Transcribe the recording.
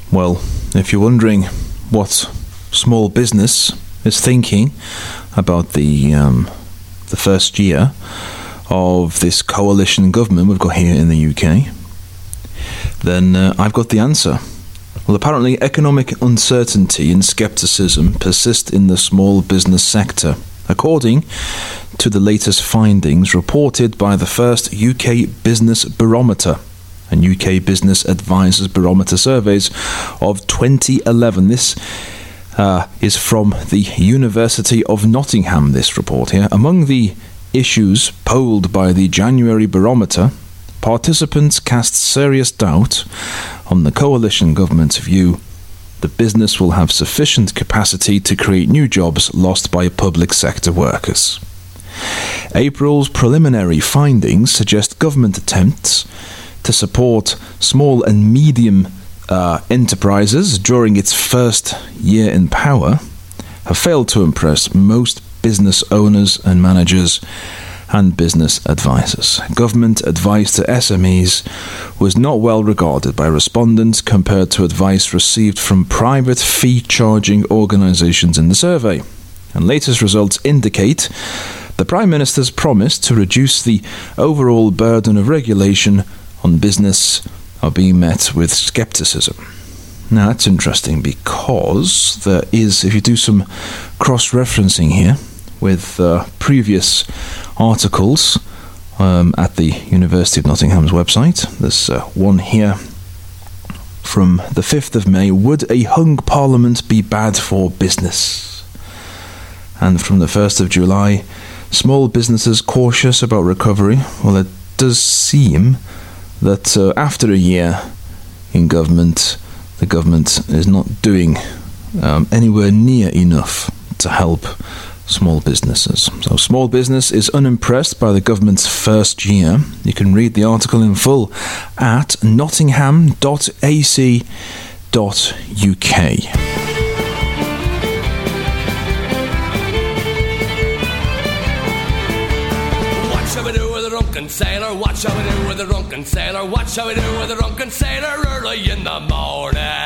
Well, if you're wondering what small business is thinking about the first year of this coalition government we've got here in the UK, then I've got the answer. Well, apparently economic uncertainty and scepticism persist in the small business sector, according to the latest findings reported by the first UK Business Barometer and UK Business Advisors Barometer surveys of 2011. This is from the University of Nottingham, this report here. Among the issues polled by the January Barometer, participants cast serious doubt on the coalition government's view that business will have sufficient capacity to create new jobs lost by public sector workers. April's preliminary findings suggest government attempts to support small and medium enterprises during its first year in power have failed to impress most business owners and managers and business advisors. Government advice to SMEs was not well regarded by respondents compared to advice received from private fee-charging organisations in the survey. And latest results indicate the Prime Minister's promise to reduce the overall burden of regulation on business are being met with scepticism. Now that's interesting because there is, if you do some cross-referencing here with previous articles at the University of Nottingham's website, there's one here from the 5th of May, would a hung parliament be bad for business? And from the 1st of July, small businesses cautious about recovery. Well, it does seem that after a year in government, the government is not doing anywhere near enough to help small businesses. So small business is unimpressed by the government's first year. You can read the article in full at nottingham.ac.uk. Sailor, what shall we do with the drunken sailor? What shall we do with the drunken sailor early in the morning?